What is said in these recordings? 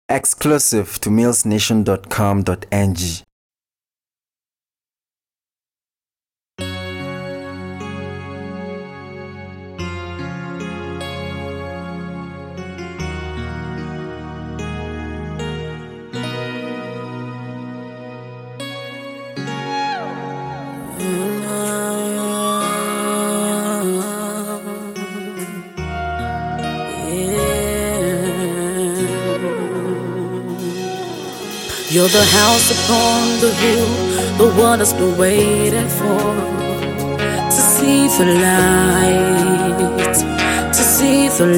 Exclusive to millsnation.com.ng. You're the house upon the hill, the one that's been waiting for. To see the light, to see the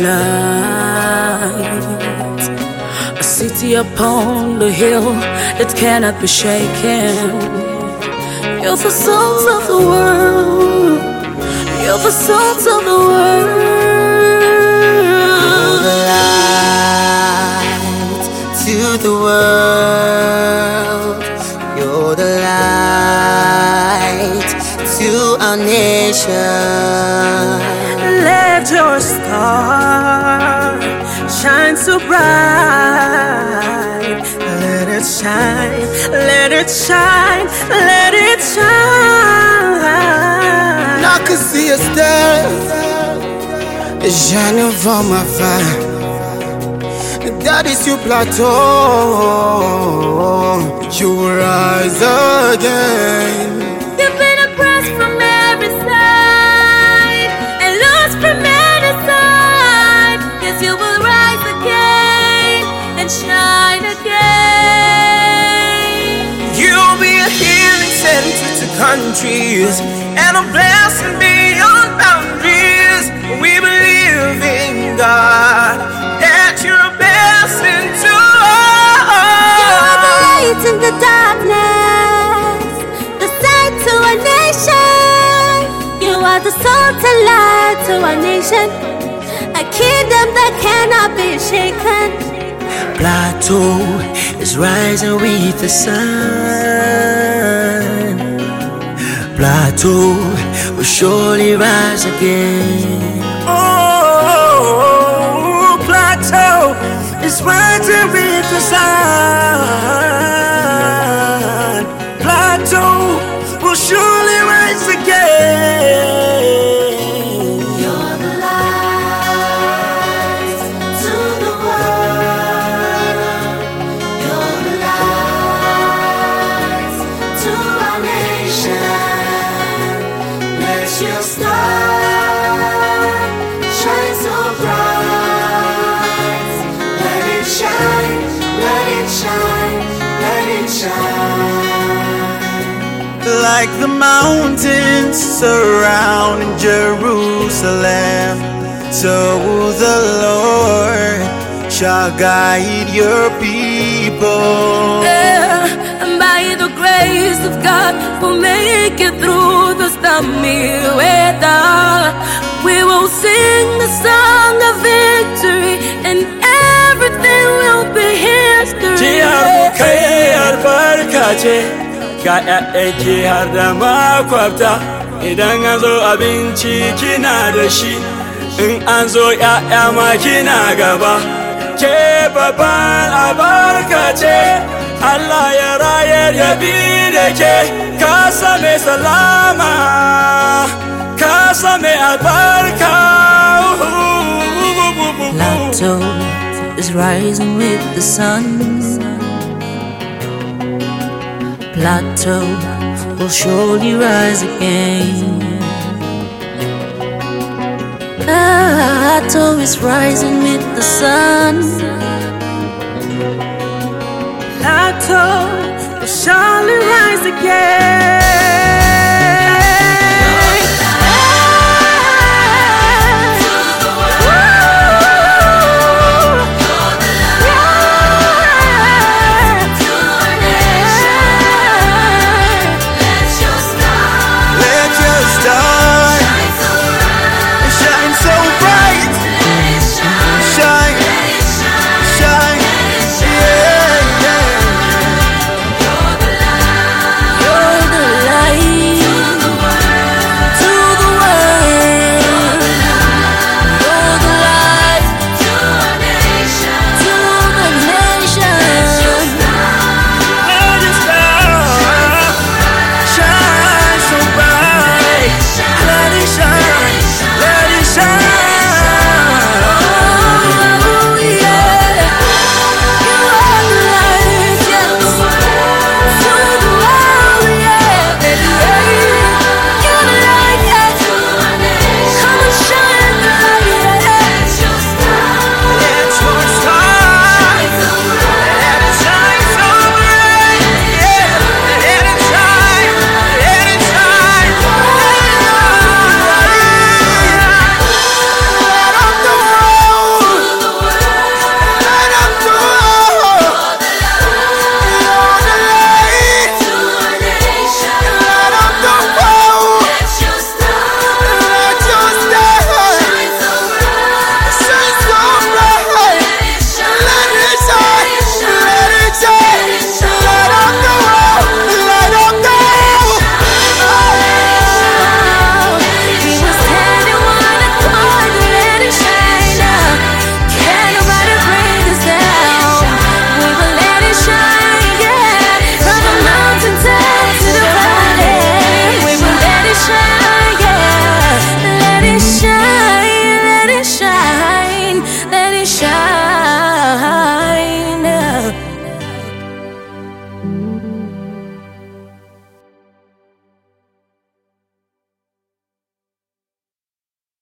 light. A city upon the hill that cannot be shaken. You're the salt of the world, you're the salt of the world. You're the light to the world. You're the light to our nation. Let your star shine so bright. Let it shine, let it shine, let it shine. I can see a star shining from my fire. That is your plateau. You will rise again. You've been oppressed from every side and lost from any side. Yes, you will rise again and shine again. You'll be a healing center to countries and a blessing beyond boundaries. We believe in God that you're a blessing to us. You're the light in the darkness, the sight to our nation. You are the salt and light to our nation, a kingdom that cannot be shaken. Plateau is rising with the sun. Plateau will surely rise again. Oh, Plateau is rising with the sun. Plateau will surely rise again. You're the light to the world. You're the light to our nation. Let your star shine so bright. Let it shine, let it shine, let it shine. Like the mountains surrounding Jerusalem, so the Lord shall guide your people. Yeah, and by the grace of God, we'll make it through the stormy weather. We will sing the song of victory, and everything will be history. Ga ƴaƴanki har da makwabta, idan an zo abinci kina da shi, in an zo ƴaƴa ma kina gaba. Ke babban albarka ce, Allah ya rayar ya bi da ke, ka same salama, ka same albarka. Plateau is rising with the sun. Plateau will surely rise again. Plateau is rising with the sun. Plateau will surely rise again.